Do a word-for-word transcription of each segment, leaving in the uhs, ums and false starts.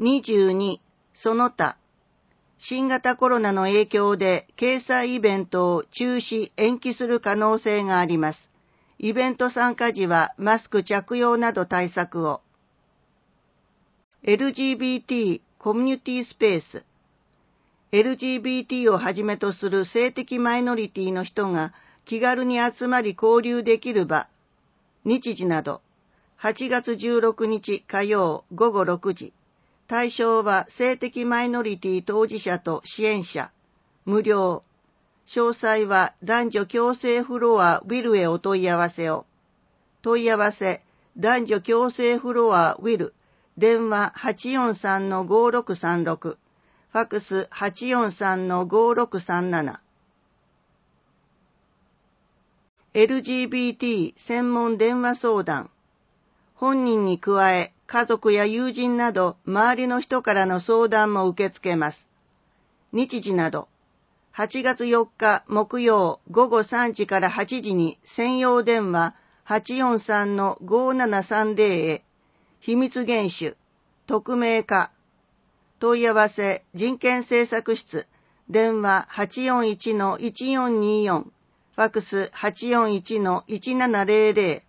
にじゅうに、その他。新型コロナの影響で掲載イベントを中止・延期する可能性があります。イベント参加時はマスク着用など対策を。エルジービーティー コミュニティスペース。エルジービーティー をはじめとする性的マイノリティの人が気軽に集まり交流できる場、日時など。はちがつじゅうろくにち火曜ごごろくじ。対象は性的マイノリティ当事者と支援者。無料。詳細は男女共生フロアウィルへお問い合わせを。問い合わせ、男女共生フロアウィル。電話 はちよんさんのごろくさんろく。ファックス はちよんさんのごろくさんなな。エルジービーティー 専門電話相談。本人に加え、家族や友人など周りの人からの相談も受け付けます。日時など、はちがつよっか木曜ごごさんじからはちじに専用電話 はちよんさんのごななさんぜろ へ、秘密厳守、匿名化、問い合わせ人権政策室、電話 はちよんいちのいちよんによん、ファックス はちよんいちのいちななぜろぜろ。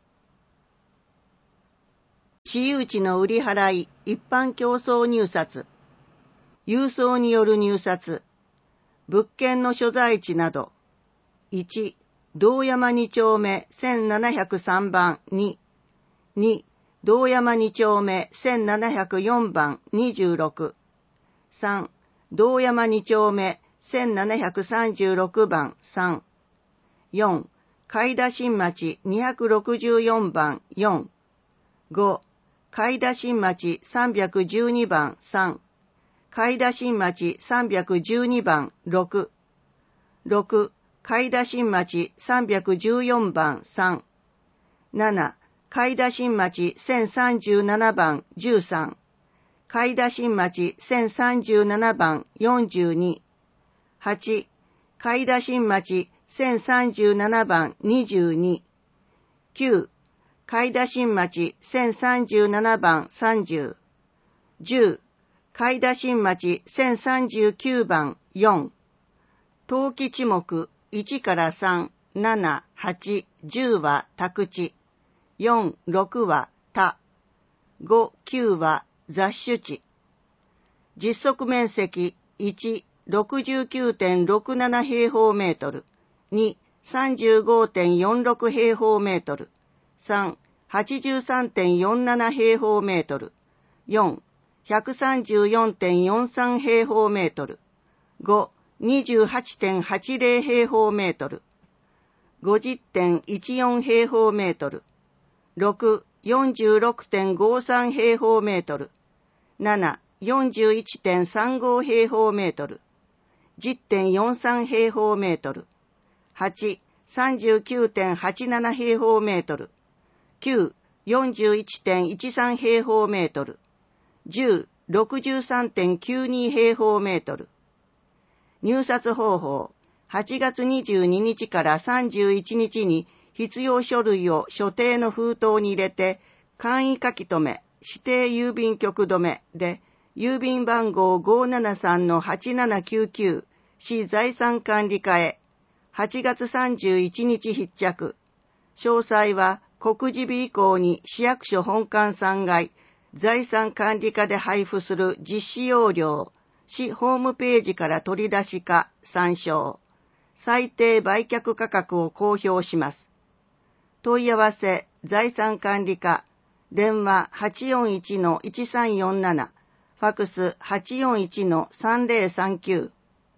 私有地の売り払い、一般競争入札、郵送による入札、物件の所在地など。いち、堂山に丁目せんななひゃくさんばんに、に、堂山に丁目せんななひゃくよんばんにじゅうろく、さん、堂山に丁目せんななひゃくさんじゅうろくばんさん、よん、海田新町にひゃくろくじゅうよんばんよん、ご、海田新町さんびゃくじゅうにばんさん、海田新町さんびゃくじゅうにばんろく、ろく、海田新町さんびゃくじゅうよんばんさん、なな、海田新町せんさんじゅうななばんじゅうさん、海田新町せんさんじゅうななばんよんじゅうに、はち、海田新町せんさんじゅうななばんにじゅうに、きゅう、海田新町せんさんじゅうななばんさんじゅう、じゅう、海田新町せんさんじゅうきゅうばんよん、登記地目いちからさん、なな、はち、じゅうは宅地、よん、ろくは他、ご、きゅうは雑種地。実測面積いち、ろくじゅうきゅうてんろくなな 平方メートル、に、さんじゅうごてんよんろく 平方メートル、さん、はちじゅうさんてんよんなな 平方メートル、よん、ひゃくさんじゅうよんてんよんさん 平方メートル、ご、にじゅうはちてんはちぜろ 平方メートル、ごじゅってんいちよん 平方メートル、ろく、よんじゅうろくてんごさん 平方メートル、なな、よんじゅういちてんさんご 平方メートル、じゅってんよんさん 平方メートル、はち、さんじゅうきゅうてんはちなな 平方メートル、きゅう、よんじゅういちてんいちさん 平方メートル、じゅう、ろくじゅうさんてんきゅうに 平方メートル。入札方法、はちがつにじゅうににちからさんじゅういちにちに必要書類を所定の封筒に入れて、簡易書き留め、指定郵便局留めで、郵便番号 ごーななさんのはちななきゅうきゅう 市財産管理課へ、はちがつさんじゅういちにち必着。詳細は告示日以降に市役所本館さんがい、財産管理課で配布する実施要領、市ホームページから取り出しか参照。最低売却価格を公表します。問い合わせ、財産管理課、電話 はちよんいちのいちさんよんなな、ファックス はちよんいちのさんぜろさんきゅう。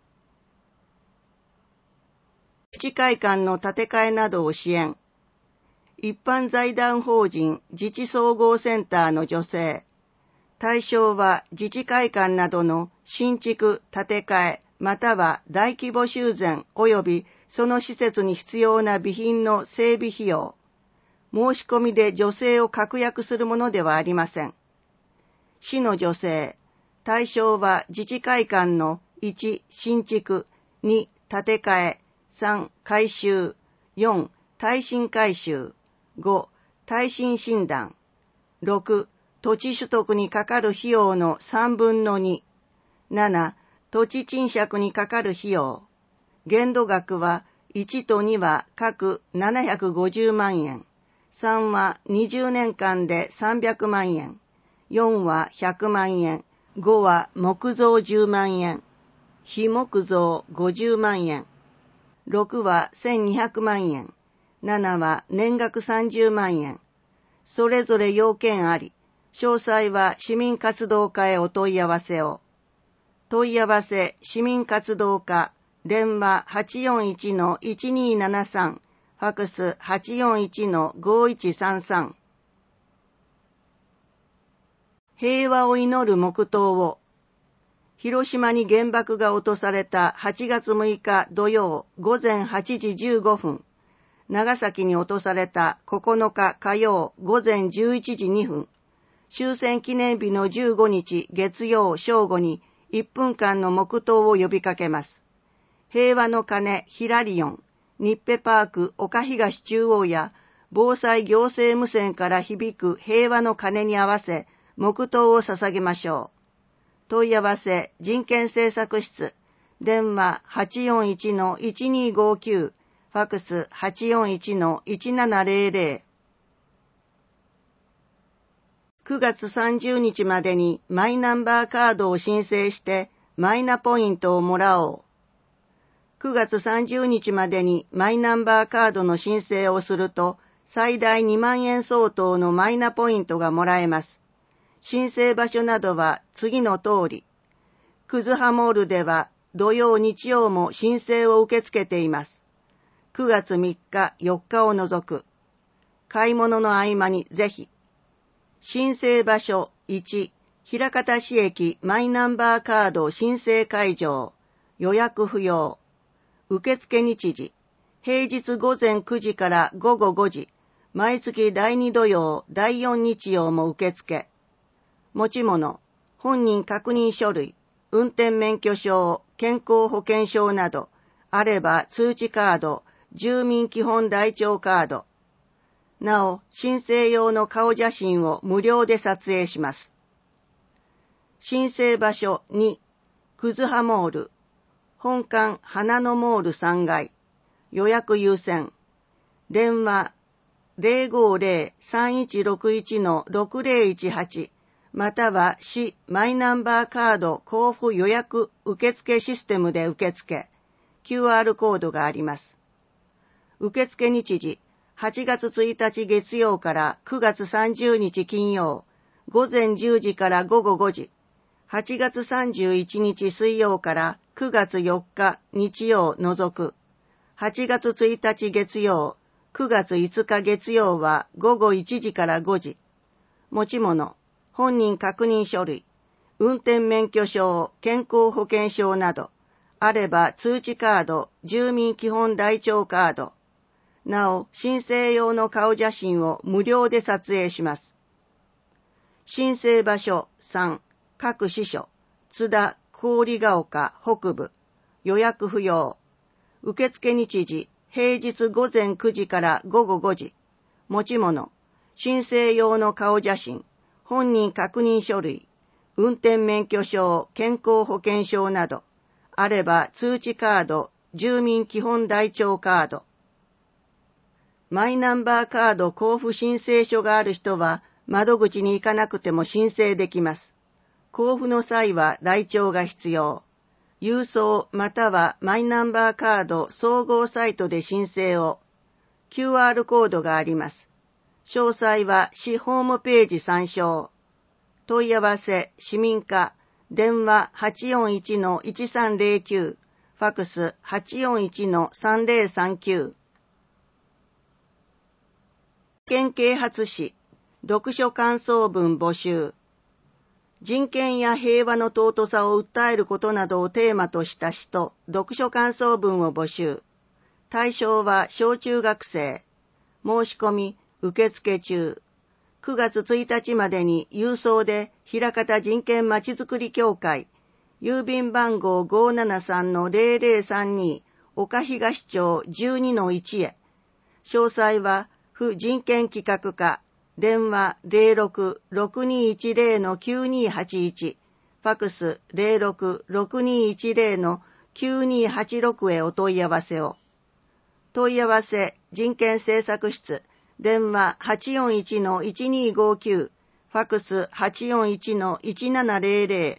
自治会館の建て替えなどを支援。一般財団法人自治総合センターの助成。対象は自治会館などの新築、建て替え、または大規模修繕及びその施設に必要な備品の整備費用。申し込みで助成を確約するものではありません。市の助成。対象は自治会館のいち、新築、に、建て替え、さん、改修、よん、耐震改修、ご、耐震診断、ろく、 土地取得にかかる費用のさんぶんのに。なな、土地賃借にかかる費用。限度額はいちとには各ななひゃくごじゅうまんえん。さんはにじゅうねんかんでさんびゃくまんえん。よんはひゃくまんえん。ごは木造じゅうまんえん。非木造ごじゅうまんえん。ろくはせんにひゃくまんえん。ななは年額さんじゅうまんえん。それぞれ要件あり、詳細は市民活動課へお問い合わせを。問い合わせ市民活動課、電話 はちよんいちのいちにーななさん、ファクス はちよんいちのごいちさんさん。平和を祈る黙祷を。広島に原爆が落とされたはちがつむいか土曜午前はちじじゅうごふん、長崎に落とされたここのか火曜午前じゅういちじにふん、終戦記念日のじゅうごにち月曜正午にいっぷんかんの黙祷を呼びかけます。平和の鐘ヒラリオン、ニッペパーク岡東中央や防災行政無線から響く平和の鐘に合わせ黙祷を捧げましょう。問い合わせ人権政策室、電話 はちよんいちのいちにーごきゅう、ファクス はちよんいちのいちななぜろぜろ。くがつさんじゅうにちまでにマイナンバーカードを申請してマイナポイントをもらおう。くがつさんじゅうにちまでにマイナンバーカードの申請をすると最大にまんえん相当のマイナポイントがもらえます。申請場所などは次の通り。クズハモールでは土曜日曜も申請を受け付けています。くがつみっかよっかを除く。買い物の合間にぜひ。申請場所いち、枚方市駅マイナンバーカード申請会場。予約不要。受付日時。平日午前くじから午後ごじ。毎月だいに土曜、だいよん日曜も受付。持ち物、本人確認書類、運転免許証、健康保険証など、あれば通知カード、住民基本台帳カード。なお、申請用の顔写真を無料で撮影します。申請場所に、クズハモール、本館花のモールさんがい、予約優先。電話 ゼロごゼロ さんいちろくいちのろくゼロいちはちまたは市マイナンバーカード交付予約受付システムで受付、キューアール コードがあります。受付日時、はちがつついたち月曜からくがつさんじゅうにち金曜、午前じゅうじから午後ごじ、はちがつさんじゅういちにち水曜からくがつよっか日曜除く、はちがつついたち月曜、くがついつか月曜は午後いちじからごじ、持ち物、本人確認書類、運転免許証、健康保険証など、あれば通知カード、住民基本台帳カード。なお、申請用の顔写真を無料で撮影します。申請場所さん、各支所、津田、郡ヶ丘、北部、予約不要。受付日時、平日午前くじから午後ごじ。持ち物、申請用の顔写真、本人確認書類、運転免許証、健康保険証など、あれば通知カード、住民基本台帳カード。マイナンバーカード交付申請書がある人は、窓口に行かなくても申請できます。交付の際は台帳が必要。郵送またはマイナンバーカード総合サイトで申請を。キューアール コードがあります。詳細は市ホームページ参照。問い合わせ市民課、電話 はちよんいちのいちさんぜろきゅう、ファクス はちよんいちのさんぜろさんきゅう。県啓発誌、読書感想文募集。人権や平和の尊さを訴えることなどをテーマとした詩と読書感想文を募集。対象は小中学生。申し込み受付中。くがつついたちまでに郵送で枚方人権まちづくり協会、郵便番号 ごーななさんのぜろぜろさんに 岡東町 じゅうにのいち へ。詳細は府人権企画課、 電話 ゼロろく ろくにいちゼロ きゅうにはちいち、ファクス ゼロろく ろくにいちゼロ きゅうにはちろく へお問い合わせを。問い合わせ人権政策室、電話 はちよんいちのいちにごきゅう、ファクス はちよんいちのいちななゼロゼロ。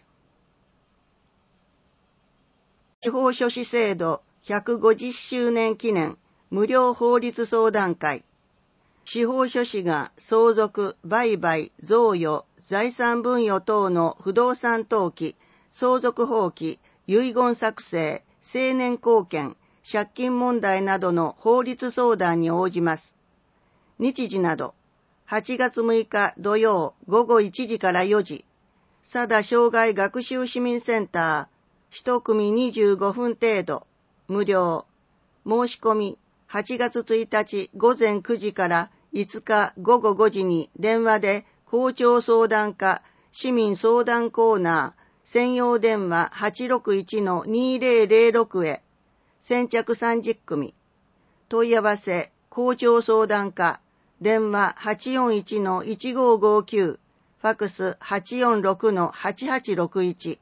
司法書士制度ひゃくごじゅっしゅうねん記念無料法律相談会。司法書士が相続、売買、贈与、財産分与等の不動産登記、相続放棄、遺言作成、成年後見、借金問題などの法律相談に応じます。日時など、はちがつむいか土曜ごごいちじからよじ、佐田障害学習市民センター、一組にじゅうごふん程度、無料。申し込み、はちがつついたちごぜんくじからいつかごごごじに電話で校長相談課市民相談コーナー専用電話 はちろくいちのにゼロゼロろく へ先着さんじゅっくみ。問い合わせ校長相談課電話 はちよんいちのいちごごきゅう、ファクス はちよんろくのはちはちろくいち。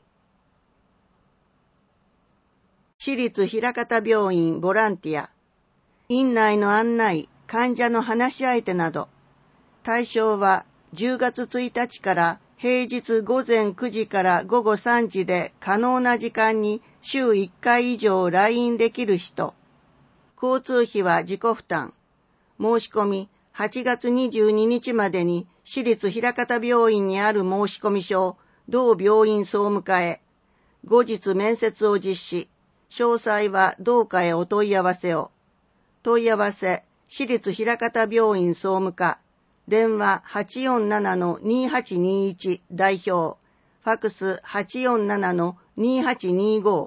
私立枚方病院ボランティア、院内の案内、患者の話し相手など、対象はじゅうがつついたちから平日ごぜんくじからごごさんじで可能な時間に週いっかい以上来院できる人。交通費は自己負担。申し込みはちがつにじゅうににちまでに私立枚方病院にある申込書を同病院総務課へ。後日面接を実施。詳細は同課へお問い合わせを。問い合わせ、私立枚方病院総務課、電話 はちよんななのにはちにいち 代表、ファクス はちよんななのにはちにご。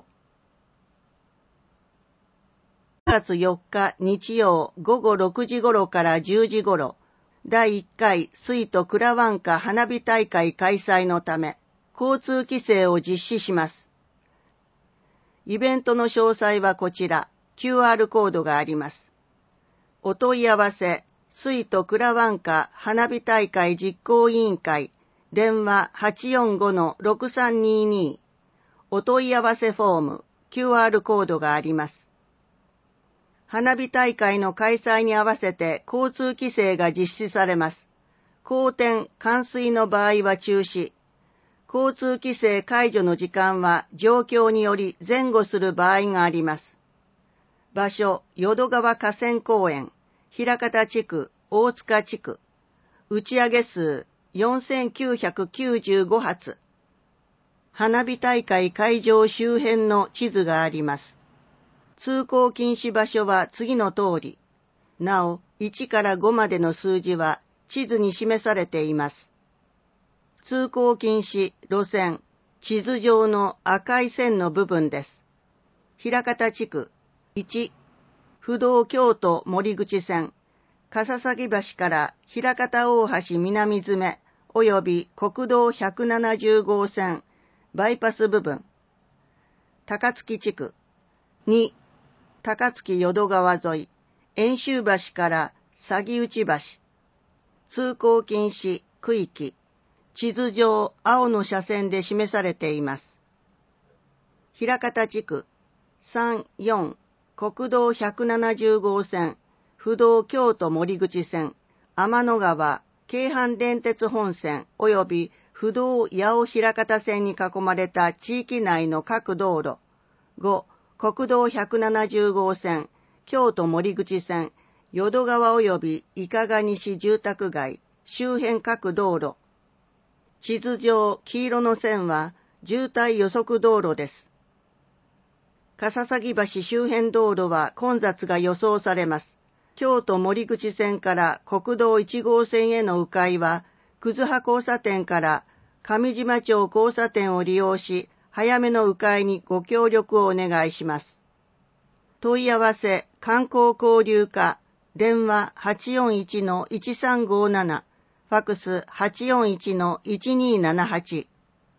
くがつよっか日曜ごごろくじ頃からじゅうじ頃、だいいっかい水都くらわんか花火大会開催のため、交通規制を実施します。イベントの詳細はこちら、キューアール コードがあります。お問い合わせ、水都くらわんか花火大会実行委員会、電話 はちよんごのろくさんにに。お問い合わせフォーム、キューアール コードがあります。花火大会の開催に合わせて交通規制が実施されます。荒天、冠水の場合は中止。交通規制解除の時間は状況により前後する場合があります。場所、淀川河川公園、枚方地区、大塚地区。打ち上げ数、よんせんきゅうひゃくきゅうじゅうごはつ。花火大会会場周辺の地図があります。通行禁止場所は次の通り。なお、いちからごまでの数字は地図に示されています。通行禁止路線、地図上の赤い線の部分です。枚方地区、いち、不動京都森口線、笠崎橋から枚方大橋南詰及び国道ひゃくななじゅうごうせん、バイパス部分。高槻地区、に、高槻淀川沿い、遠州橋から鷺内橋。通行禁止区域、地図上青の斜線で示されています。枚方地区、さん、よん、国道ひゃくななじゅうごうせん、不動京都森口線、天の川、京阪電鉄本線及び不動八尾枚方線に囲まれた地域内の各道路。ご、国道ひゃくななじゅうごうせん、京都森口線、淀川及び伊香賀西住宅街、周辺各道路。地図上黄色の線は渋滞予測道路です。笠崎橋周辺道路は混雑が予想されます。京都森口線から国道いちごうせんへの迂回は、葛葉交差点から上島町交差点を利用し、早めの迂回にご協力をお願いします。問い合わせ、観光交流課、電話 はちよんいちのいちさんごなな、ファクス はちよんいちのいちにななはち。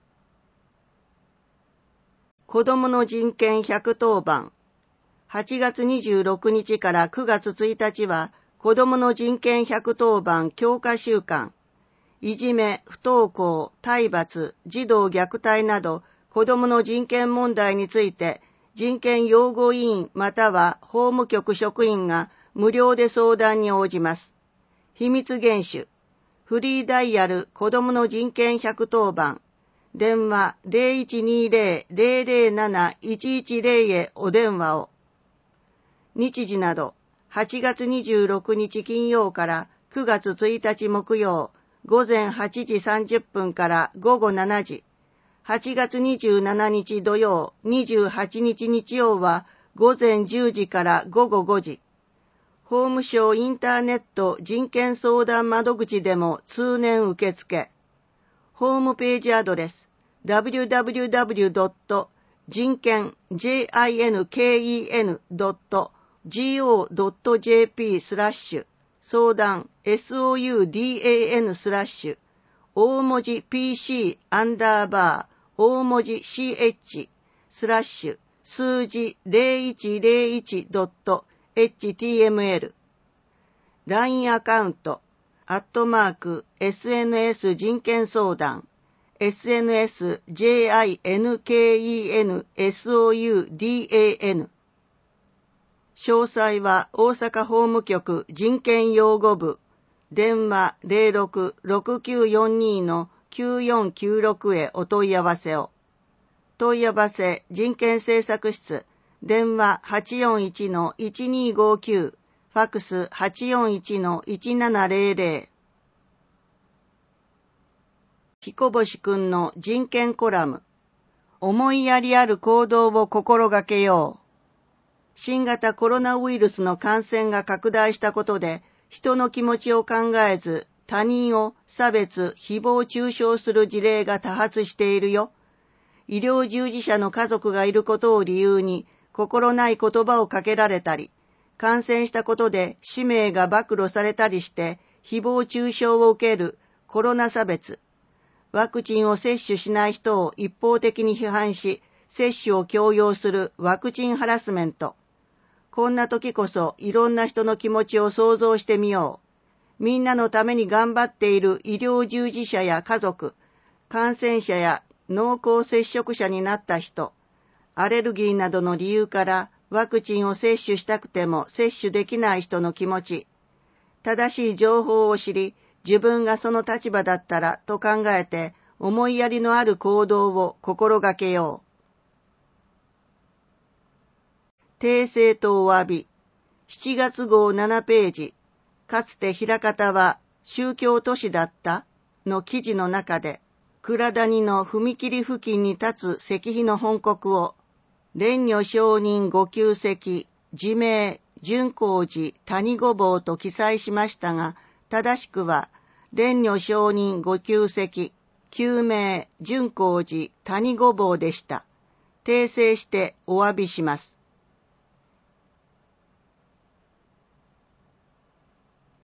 子どもの人権ひゃくとおばん。はちがつにじゅうろくにちからくがつついたちは子どもの人権百当番強化週間、いじめ、不登校、体罰、児童虐待など子どもの人権問題について人権擁護委員または法務局職員が無料で相談に応じます。秘密厳守、フリーダイヤル子どもの人権百当番、電話 ゼロいちにゼロ ゼロゼロなないちいちゼロ へお電話を。日時など、はちがつにじゅうろくにち金曜からくがつついたち木曜、午前はちじさんじゅっぷんから午後しちじ、はちがつにじゅうしちにち土曜、にじゅうはちにち日曜は午前じゅうじから午後ごじ、法務省インターネット人権相談窓口でも通年受付。ホームページアドレス ダブリューダブリューダブリュードット人権 ジンケン ドット ジーオー ドット ジェーピー スラッシュ相談 ソウダン スラッシュ大文字 ピーシー アンダーバー大文字 シーエイチ スラッシュ数字 ゼロいちゼロいち ドット エイチティーエムエル ライン アカウントアットマーク エスエヌエス 人権相談 エスエヌエス ジェイアイエヌケーイーエヌ ソウダン 詳細は大阪法務局人権擁護部電話 ゼロろく ろくきゅうよんに きゅうよんきゅうろく へお問い合わせを。問い合わせ人権政策室電話 はちよんいち いちにごきゅうファックス はちよんいち いちななゼロゼロ。彦星くんの人権コラム。思いやりある行動を心がけよう。新型コロナウイルスの感染が拡大したことで、人の気持ちを考えず、他人を差別、誹謗中傷する事例が多発しているよ。医療従事者の家族がいることを理由に、心ない言葉をかけられたり、感染したことで氏名が暴露されたりして、誹謗中傷を受けるコロナ差別。ワクチンを接種しない人を一方的に批判し、接種を強要するワクチンハラスメント。こんな時こそいろんな人の気持ちを想像してみよう。みんなのために頑張っている医療従事者や家族、感染者や濃厚接触者になった人、アレルギーなどの理由からワクチンを接種したくても接種できない人の気持ち、正しい情報を知り、自分がその立場だったらと考えて思いやりのある行動を心がけよう。訂正とお詫び。しちがつ号ななページ。かつて枚方は宗教都市だったの記事の中で、倉谷の踏切付近に立つ石碑の本国を、蓮如上人ご旧跡、自名、順光寺谷御坊と記載しましたが、正しくは、蓮如上人ご旧跡、旧名、順光寺谷御坊でした。訂正してお詫びします。